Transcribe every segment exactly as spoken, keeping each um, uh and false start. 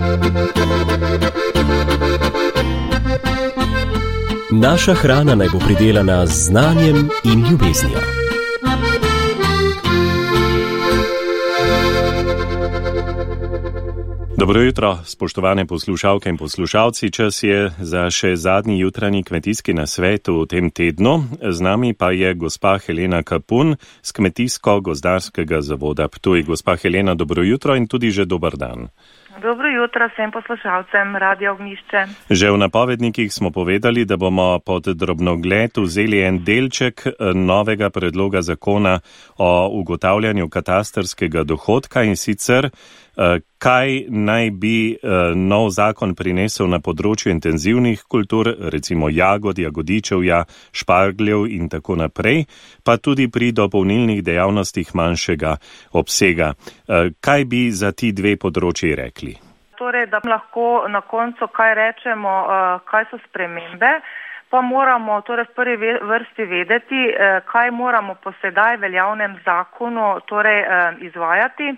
Naša hrana naj bo pridelana z znanjem in ljubeznijo. Dobro jutro, spoštovane poslušalke in poslušalci. Čas je za še zadnji jutranji kmetijski nasvet v tem tednu. Z nami pa je gospa Helena Kapun z Kmetijsko-gozdarskega zavoda Ptuj. Gospa Helena, dobro jutro in tudi že dober dan. Dobro jutro vsem poslušalcem Radia Ognjišče. Že v napovednikih smo povedali, da bomo pod drobnogled vzeli en delček novega predloga zakona o ugotavljanju katastrskega dohodka, in sicer kaj naj bi nov zakon prinesel na področju intenzivnih kultur, recimo jagod, jagodičevja, špargljev in tako naprej, pa tudi pri dopolnilnih dejavnostih manjšega obsega. Kaj bi za ti dve področji rekli? Torej, da lahko na koncu kaj rečemo, kaj so spremembe, pa moramo torej v prvi vrsti vedeti, kaj moramo po sedaj veljavnem zakonu torej izvajati.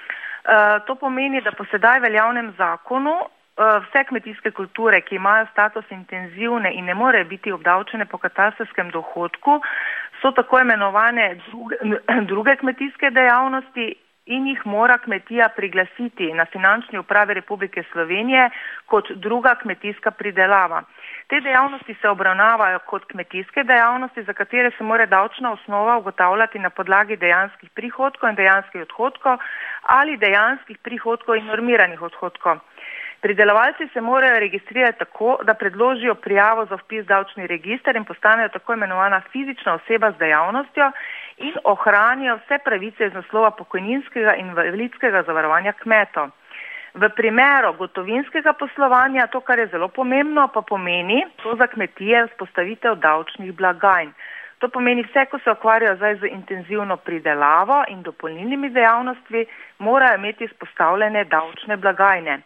To pomeni, da po sedaj veljavnem zakonu vse kmetijske kulture, ki imajo status intenzivne in ne morejo biti obdavčene po katastrskem dohodku, so tako imenovane druge, druge kmetijske dejavnosti in jih mora kmetija priglasiti na Finančni upravi Republike Slovenije kot druga kmetijska pridelava. Te dejavnosti se obravnavajo kot kmetijske dejavnosti, za katere se mora davčna osnova ugotavljati na podlagi dejanskih prihodkov in dejanskih odhodkov ali dejanskih prihodkov in normiranih odhodkov. Pridelovalci se morajo registrirati tako, da predložijo prijavo za vpis v davčni register in postanejo tako imenovana fizična oseba z dejavnostjo in ohranijo vse pravice iz naslova pokojninskega in invalidskega zavarovanja kmetov. V primeru gotovinskega poslovanja, to, kar je zelo pomembno, pa pomeni to za kmetije vzpostavitev davčnih blagajn. To pomeni vse, ko se ukvarjajo zdaj z intenzivno pridelavo in dopolnilnimi dejavnostmi, morajo imeti vzpostavljene davčne blagajne.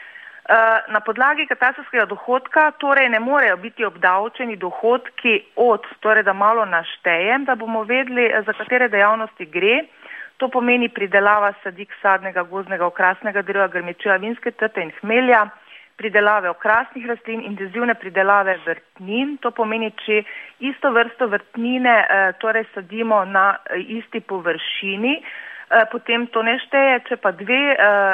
Na podlagi katastrskega dohodka torej ne morejo biti obdavčeni dohodki od, torej da malo naštejem, da bomo vedeli, za katere dejavnosti gre. To pomeni pridelava sadik, sadnega, gozdnega, okrasnega drva, grmičeva, vinske trte in hmelja, pridelave okrasnih rastlin, intenzivne pridelave vrtnin. To pomeni, če isto vrsto vrtnine torej sadimo na isti površini, potem to ne šteje, če pa dve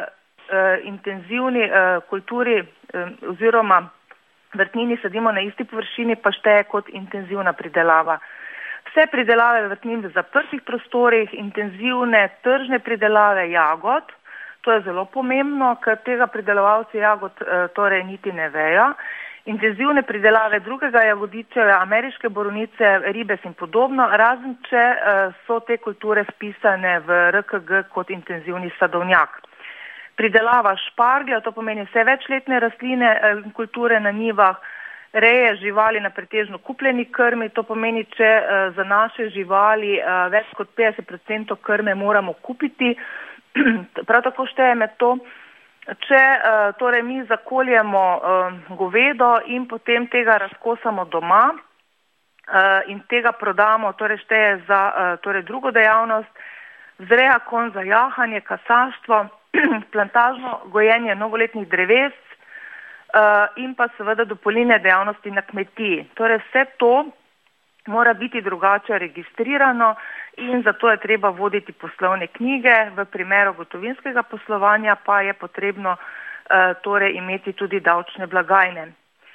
intenzivni kulturi oziroma vrtnini sadimo na isti površini, pa šteje kot intenzivna pridelava. Vse pridelave vrtnin v zaprtih prostorih, intenzivne tržne pridelave jagod, to je zelo pomembno, ker tega pridelovalci jagod torej niti ne vejo. Intenzivne pridelave drugega jagodičevja, ameriške borovnice, ribes in podobno, razen če so te kulture vpisane v R K G kot intenzivni sadovnjak. Pridelava šparglja, to pomeni vse večletne rastline in kulture na njivah, reje živali na pretežno kupljeni krmi, to pomeni, če za naše živali več kot petdeset procentov krme moramo kupiti. Prav tako šteje med to, če torej mi zakoljemo govedo in potem tega razkosamo doma in tega prodamo, torej šteje za torej drugo dejavnost, vzreja konj za jahanje, kasaštvo, plantažno gojenje novoletnih dreves in pa seveda dopolnilne dejavnosti na kmetiji. Torej vse to mora biti drugače registrirano in zato je treba voditi poslovne knjige. V primeru gotovinskega poslovanja pa je potrebno torej imeti tudi davčne blagajne.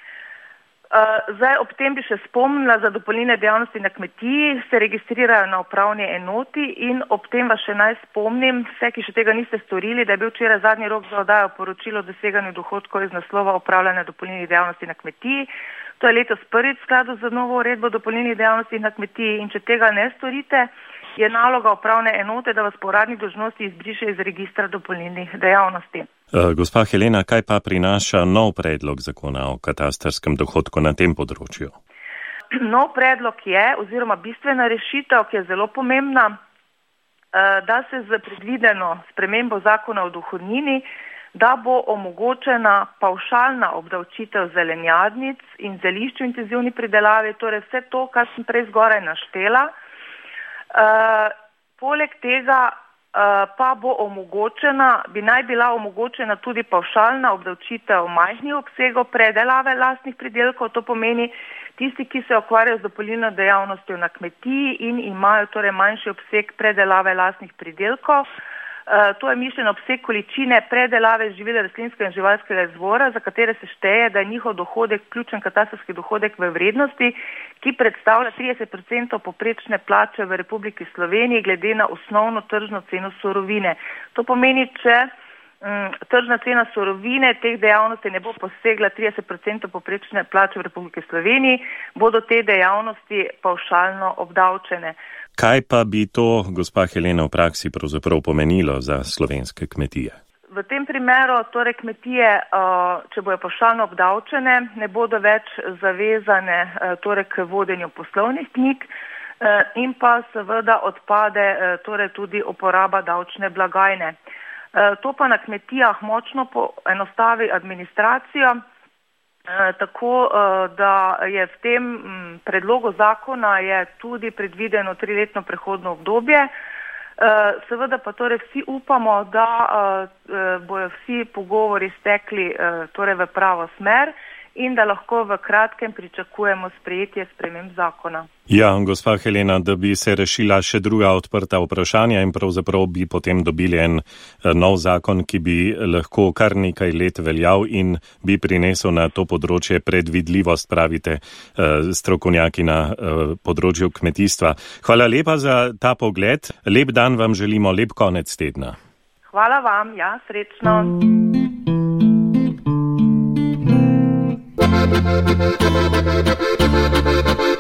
Zdaj ob tem bi še spomnila, za dopolnilne dejavnosti na kmetiji se registrirajo na upravni enoti in ob tem vas še naj spomnim, vse, ki še tega niste storili, da je bil včeraj zadnji rok za oddajo poročilo o doseganju dohodkov iz naslova upravljanja dopolnilnih dejavnosti na kmetiji. To je letos prvič v skladu z novo uredbo o dopolnilnih dejavnostih na kmetiji in če tega ne storite, je naloga upravne enote, da vas po uradni dolžnosti izbriše iz registra dopolnilnih dejavnosti. Gospa Helena, kaj pa prinaša nov predlog zakona o katastrskem dohodku na tem področju? Nov predlog je, oziroma bistvena rešitev, ki je zelo pomembna, da se z predvideno spremembo zakona o dohodnini, da bo omogočena pavšalna obdavčitev zelenjadnic in zelišč v intenzivni pridelavi, torej vse to, kar sem prej zgoraj naštela. Poleg tega pa bo omogočena, bi naj bila omogočena tudi pavšalna obdavčitev majhnih obsegov predelave lastnih pridelkov. To pomeni tisti, ki se ukvarjajo z dopolnilno dejavnostjo na kmetiji in imajo torej manjši obseg predelave lastnih pridelkov. To je mišljen obseg količine predelave živil rastlinskega in živalskega izvora, za katere se šteje, da je njihov dohodek ključen katastrski dohodek v vrednosti, ki predstavlja trideset procentov poprečne plače v Republiki Sloveniji glede na osnovno tržno ceno surovine. To pomeni, če m, tržna cena surovine teh dejavnosti ne bo posegla trideset procentov poprečne plače v Republiki Sloveniji, bodo te dejavnosti pavšalno obdavčene. Kaj pa bi to, gospa Helena, v praksi pravzaprav pomenilo za slovenske kmetije? V tem primeru torej kmetije, če bojo pavšalno obdavčene, ne bodo več zavezane torej k vodenju poslovnih knjig in pa seveda odpade torej tudi uporaba davčne blagajne. To pa na kmetijah močno poenostavi administracijo, tako da je v tem predlogu zakona je tudi predvideno triletno prehodno obdobje. Seveda pa torej vsi upamo, da bojo vsi pogovori stekli torej v pravo smer in da lahko v kratkem pričakujemo sprejetje sprememb zakona. Ja, gospa Helena, da bi se rešila še druga odprta vprašanja in pravzaprav bi potem dobili en nov zakon, ki bi lahko kar nekaj let veljal in bi prinesel na to področje predvidljivost, pravite strokovnjaki na področju kmetijstva. Hvala lepa za ta pogled. Lep dan vam želimo, lep konec tedna. Hvala vam, ja, srečno.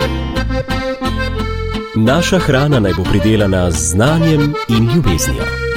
Naša hrana naj bo pridelana z znanjem in ljubeznijo.